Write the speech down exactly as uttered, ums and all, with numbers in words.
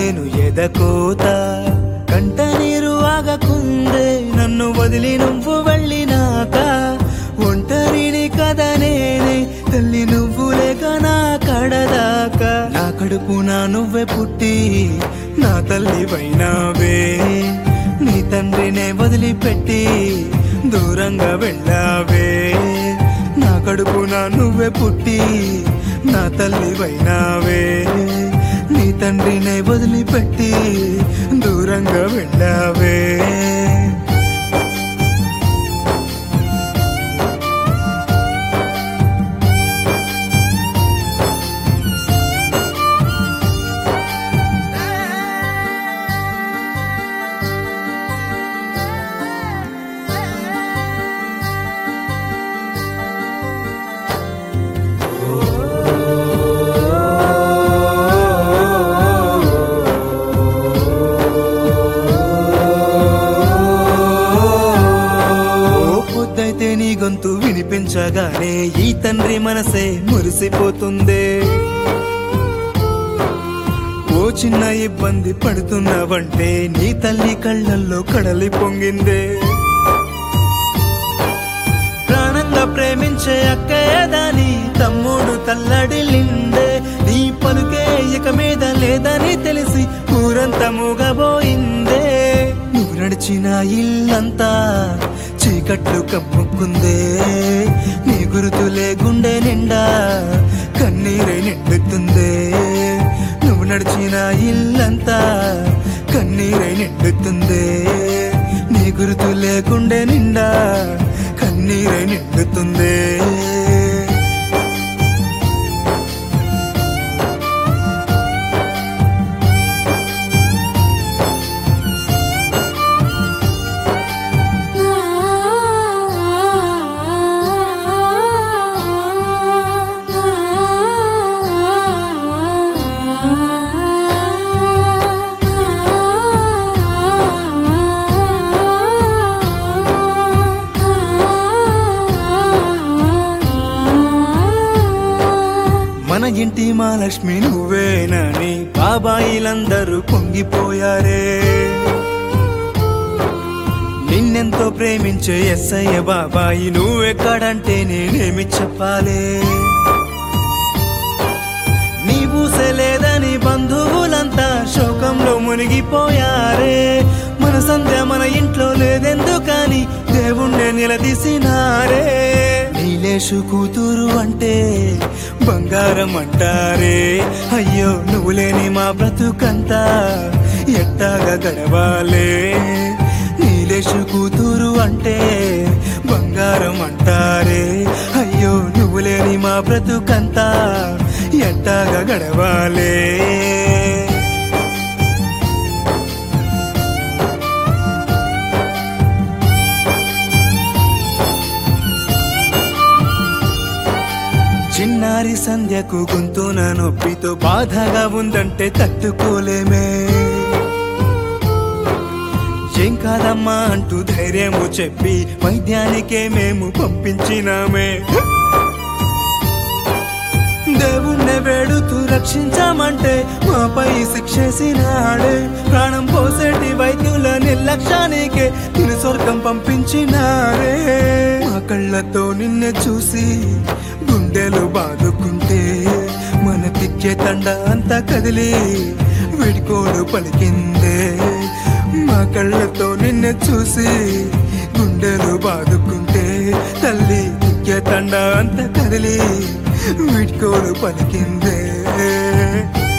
నేను ఎదకోత కంట నీరు ఆగకుందే నన్ను వదిలి నువ్వు వెళ్ళినాక ఒంటరిని కదా నేనే తల్లి నువ్వు లేక నా కడదాకా నా కడుపున నువ్వే పుట్టి నా తల్లి వైనావే నీ తండ్రినే వదిలిపెట్టి దూరంగా వెళ్ళావే నా కడుపున నువ్వే పుట్టి నా తల్లి వైనావే నీ తండ్రినే వదిలిపెట్టి దూరంగా వెళ్ళావే నీ గొంతు వినిపించగానే ఈ తండ్రి మనసే మురిసిపోతుందే ఓ చిన్న ఇబ్బంది పడుతున్నావంటే నీ తల్లి కళ్ళల్లో కడలి పొంగిందే ప్రాణంగా ప్రేమించే అక్కయ్యదాని తమ్ముడు తల్లడిల్లిందే నీ పలుకే ఇక మీద లేదని తెలిసి ఊరంతా మూగబోయిందే నువ్వు నడిచిన ఇల్లంతా చీకట్లు కమ్ముకుందే నీ గురుతులే గుండె నిండా కన్నీరే నిండుతుందే నువ్వు నడిచిన ఇల్లంతా కన్నీరే నిండుతుందే నీ గురుతులే గుండె నిండా కన్నీరే నిండుతుందే మన ఇంటి మహాలక్ష్మి నువ్వేనని బాబాయిలందరూ పొంగిపోయారే నిన్నెంతో ప్రేమించే ఎస్ఐ బాబాయి నువ్వెక్కడంటే నేనేమి చెప్పాలే నీ ఊసే లేదని బంధువులంతా శోకంలో మునిగిపోయారే మన సంధ్య మన ఇంట్లో లేదెందుకని దేవుణ్ణే నిలదీసినారే నీలేషు కూతురు అంటే బంగారం అంటారే అయ్యో నువ్వు లేని మా బ్రతుకంతా ఎట్టాగా గడవాలే నీలేషు కూతురు అంటే బంగారం అంటారే అయ్యో నువ్వు లేని మా బ్రతుకంతా ఎట్టాగా గడవాలే చిన్నారి సంధ్యకు గొంతున నొప్పితో బాధగా ఉందంటే తట్టుకోలేమే ఏం కాదమ్మా అంటూ ధైర్యము చెప్పి వైద్యానికే మేము పంపించినామే దేవుణ్ణి వేడుతూ రక్షించామంటే మాపై శిక్షేసినాడే ప్రాణం పోసేటి వైద్యుల నిర్లక్ష్యానికే తిని స్వర్గం పంపించినారే మా కళ్ళతో నిన్నే చూసి గుండెలు బాదుకుంటే మన తిక్కే తండ అంతా కదిలి విడికోడు పలికిందే మా కళ్ళతో నిన్నే చూసి గుండెలు బాదుకుంటే తల్లి తిక్కే తండ అంతా కదిలి విడికోడు పలికిందే